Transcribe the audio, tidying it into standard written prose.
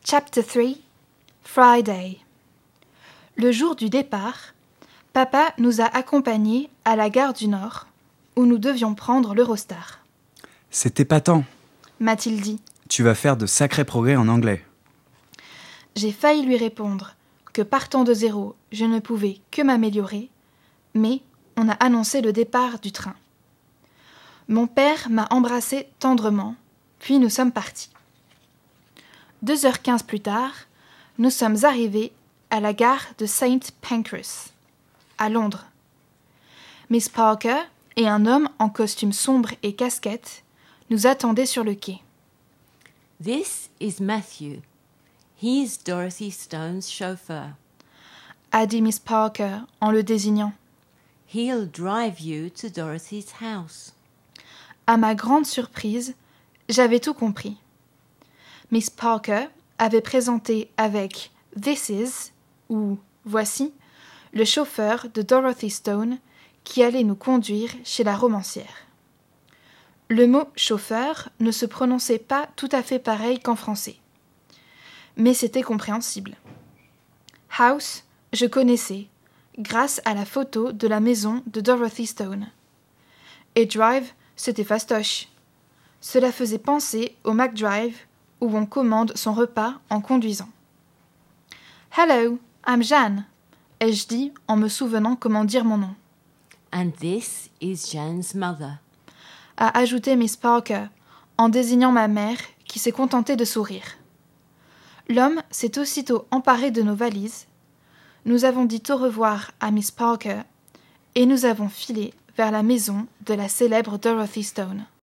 Chapter 3 Friday. Le jour du départ, papa nous a accompagnés à la gare du Nord, où nous devions prendre l'Eurostar. C'est épatant. M'a-t-il dit. Tu vas faire de sacrés progrès en anglais. J'ai failli lui répondre que partant de zéro, je ne pouvais que m'améliorer, mais on a annoncé le départ du train. Mon père m'a embrassé tendrement, puis nous sommes partis. 2h15 plus tard, nous sommes arrivés à la gare de St. Pancras, à Londres. Miss Parker et un homme en costume sombre et casquette nous attendaient sur le quai. This is Matthew. He's Dorothy Stone's chauffeur. A dit Miss Parker en le désignant. He'll drive you to Dorothy's house. À ma grande surprise, j'avais tout compris. Miss Parker avait présenté avec « This is » ou « Voici » le chauffeur de Dorothy Stone qui allait nous conduire chez la romancière. Le mot « chauffeur » ne se prononçait pas tout à fait pareil qu'en français. Mais c'était compréhensible. « House » je connaissais, grâce à la photo de la maison de Dorothy Stone. Et « drive » c'était fastoche. Cela faisait penser au McDrive où on commande son repas en conduisant. « Hello, I'm Jeanne », ai-je dit en me souvenant comment dire mon nom. « And this is Jeanne's mother », a ajouté Miss Parker en désignant ma mère qui s'est contentée de sourire. L'homme s'est aussitôt emparé de nos valises. Nous avons dit au revoir à Miss Parker et nous avons filé vers la maison de la célèbre Dorothy Stone.